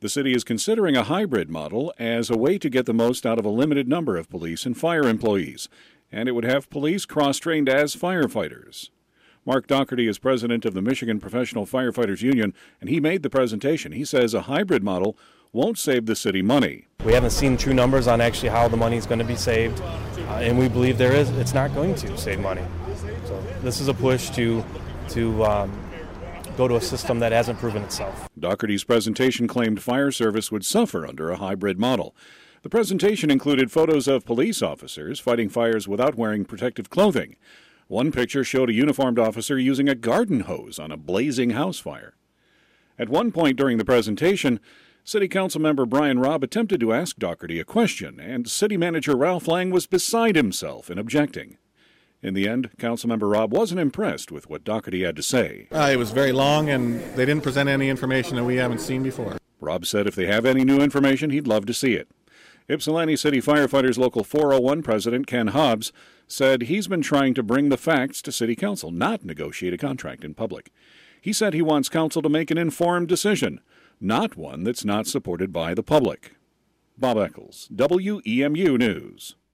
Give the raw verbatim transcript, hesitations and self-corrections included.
The city is considering a hybrid model as a way to get the most out of a limited number of police and fire employees, and it would have police cross-trained as firefighters. Mark Doherty is president of the Michigan Professional Firefighters Union, and he made the presentation. He says a hybrid model won't save the city money. We haven't seen true numbers on actually how the money is going to be saved, uh, and we believe there is. It's not going to save money. So this is a push to to um, go to a system that hasn't proven itself. Doherty's presentation claimed fire service would suffer under a hybrid model. The presentation included photos of police officers fighting fires without wearing protective clothing. One picture showed a uniformed officer using a garden hose on a blazing house fire. At one point during the presentation, City Council member Brian Robb attempted to ask Doherty a question, and City Manager Ralph Lang was beside himself in objecting. In the end, Councilmember Robb wasn't impressed with what Doherty had to say. Uh, it was very long, and they didn't present any information that we haven't seen before. Robb said if they have any new information, he'd love to see it. Ypsilanti City Firefighters Local four oh one President Ken Hobbs said he's been trying to bring the facts to City Council, not negotiate a contract in public. He said he wants Council to make an informed decision, not one that's not supported by the public. Bob Eccles, W E M U News.